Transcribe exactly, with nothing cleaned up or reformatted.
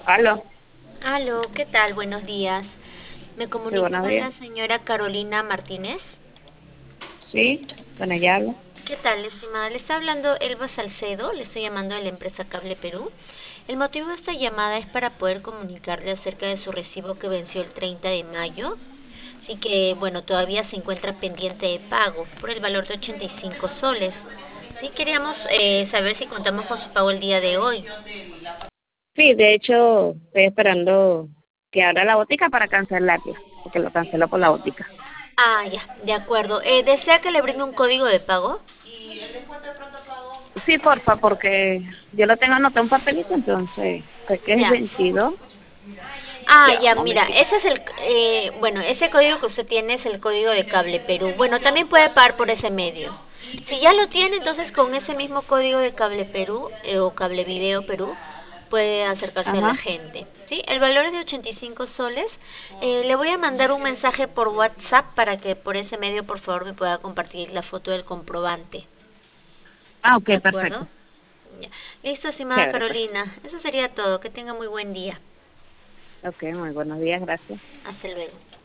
Aló, Aló, ¿qué tal? Buenos días. Me sí, comunico buenos con días. la señora Carolina Martínez. Sí, con ella hablo. ¿Qué tal, estimada? Le está hablando Elba Salcedo, le estoy llamando de la empresa Cable Perú. El motivo de esta llamada es para poder comunicarle acerca de su recibo que venció el treinta de mayo. Así que, bueno, todavía se encuentra pendiente de pago por el valor de ochenta y cinco soles. Sí, queríamos eh, saber si contamos con su pago el día de hoy. Sí, de hecho, estoy esperando que abra la botica para cancelarla, porque lo canceló por la botica. Ah, ya, de acuerdo. Eh, ¿desea que le brinde un código de pago? Sí, porfa, porque yo lo tengo anotado en un papelito, entonces, sé que es Ya. veintidós. Ah, Ya, un ya, mira, momentito. ese es el, eh, bueno, ese código que usted tiene es el código de Cable Perú. Bueno, también puede pagar por ese medio. Si ya lo tiene, entonces con ese mismo código de Cable Perú eh, o Cable Video Perú puede acercarse a la Ajá, gente. ¿Sí? El valor es de ochenta y cinco soles. Eh, le voy a mandar un mensaje por WhatsApp para que por ese medio, por favor, me pueda compartir la foto del comprobante. ah, ¿De ok, acuerdo? perfecto. Ya. Listo, estimada Chévere, pues. Carolina. Eso sería todo. Que tenga muy buen día. Ok, muy buenos días, gracias. Hasta luego.